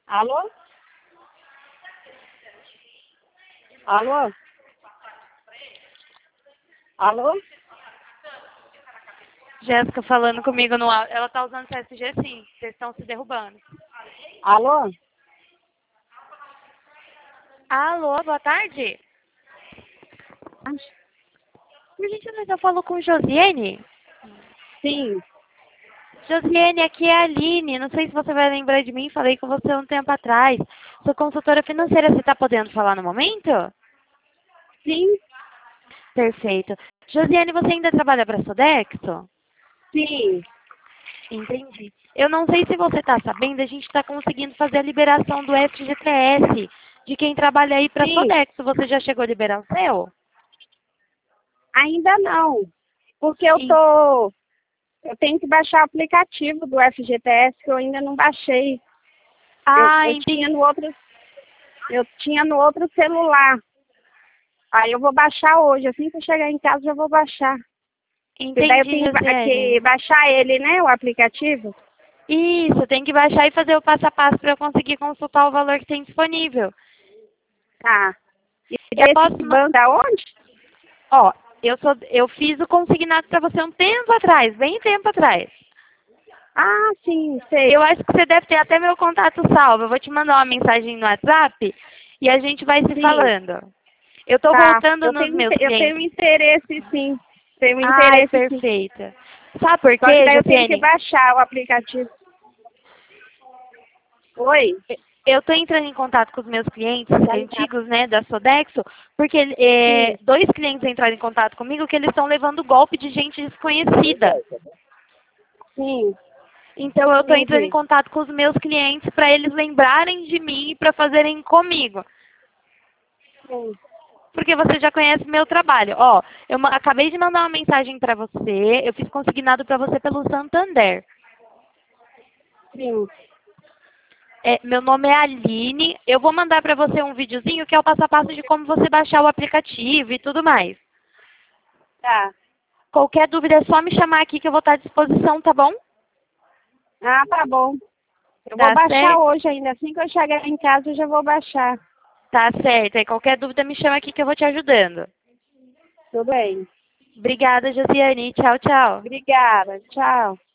Alô? Alô? Alô? Jéssica falando comigo no áudio. Ela tá usando CSG sim. Vocês estão se derrubando. Alô? Alô, boa tarde. Por gentileza, eu falo com Josiane? Sim, Josiane, aqui é a Aline. Não sei se você vai lembrar de mim. Falei com você um tempo atrás. Sou consultora financeira. Você está podendo falar no momento? sim, Perfeito. Josiane, você ainda trabalha para a Sodexo? sim, Entendi. Eu não sei se você está sabendo, a gente está conseguindo fazer a liberação do FGTS de quem trabalha aí para a sim. Sodexo. Você já chegou a liberar o seu? Ainda não, porque Sim. eu tenho que baixar o aplicativo do FGTS que eu ainda não baixei. Eu, Ah, eu tinha no outro, eu tinha no outro celular. Aí eu vou baixar hoje, assim que eu chegar em casa eu vou baixar. E daí eu entendi, tenho que Josiane. baixar ele, né, o aplicativo. Isso, tem que baixar e fazer o passo a passo para eu conseguir consultar o valor que tem disponível. Tá. E Eu daí posso, esse banco da onde? ó, eu fiz o consignado para você um tempo atrás, bem tempo atrás. Ah, sim, sei. Eu acho que você deve ter até meu contato salvo. Eu vou te mandar uma mensagem no WhatsApp e a gente vai se Sim, falando. Eu estou tá. voltando nos meus Eu tenho clientes. interesse, sim. Tenho Ai, interesse, sim. perfeita. Sabe por Só que quê, daí eu tenho que Josiane? baixar o aplicativo. Oi? Eu estou entrando em contato com os meus clientes antigos, né, da Sodexo, porque Sim, dois clientes entraram em contato comigo que eles estão levando golpe de gente desconhecida. sim, Então eu estou entrando em entendi. contato com os meus clientes para eles lembrarem de mim e para fazerem comigo. Sim, Porque você já conhece meu trabalho. Ó, acabei de mandar uma mensagem para você, eu fiz consignado para você pelo Santander. sim. Meu nome é Aline. Eu vou mandar para você um videozinho que é o passo a passo de como você baixar o aplicativo e tudo mais. Tá. Qualquer dúvida é só me chamar aqui que eu vou estar à disposição, tá bom? Ah, tá bom. Eu vou Tá baixar certo? hoje ainda. Assim que eu chegar em casa, eu já vou baixar. Tá certo. Aí qualquer dúvida me chama aqui que eu vou te ajudando. Tudo bem. Obrigada, Josiane. Tchau, tchau. Obrigada. Tchau.